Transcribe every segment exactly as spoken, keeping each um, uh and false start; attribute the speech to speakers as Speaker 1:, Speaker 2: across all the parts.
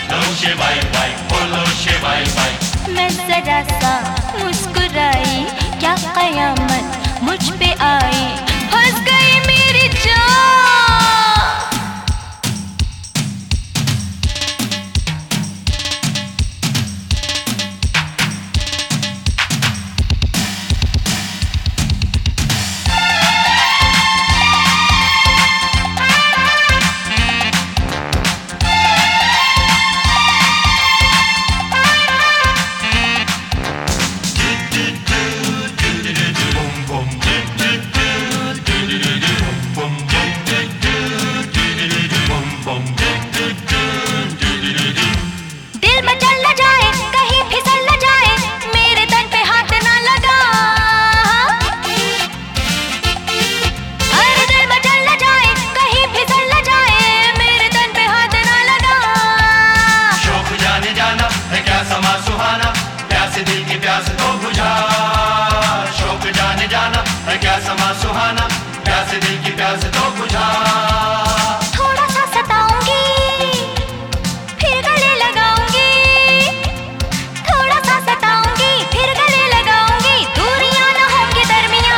Speaker 1: लो शिवाय वाय, बोलो शिवाय वाय।
Speaker 2: मैं जरा सा मुस्कुराई, क्या कयामत मुझ पे आई, फंस गई मेरी जान।
Speaker 1: प्यास तो बुझा, शौक जाने जाना है क्या समा सुहाना, प्यास दिल की प्यास तो बुझा।
Speaker 2: थोड़ा सा सताऊंगी फिर गले लगाऊंगी, थोड़ा सा सताऊंगी फिर गले लगाऊंगी, दूरियां न होंगी दरमियां।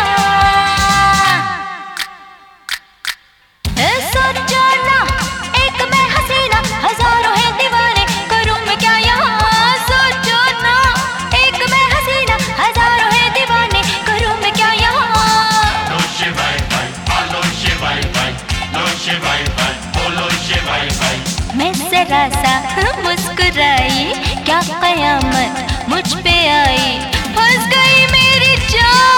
Speaker 2: सोचो ना एक मैं हसीना, हजारों हैं दीवाने, करूं मैं क्या यहाँ। सोचो ना एक मैं हसीना, हजारों हैं दीवाने, करूं मैं क्या यहाँ।
Speaker 1: लो शिवाय वाय, लो शिवाय वाय, लो शिवाय वाय, बोलो शिवाय वाय।
Speaker 2: मैं जरा सा मुस्कुराई, क्या कयामत मुझ पे आई, फंस गई मेरी जान।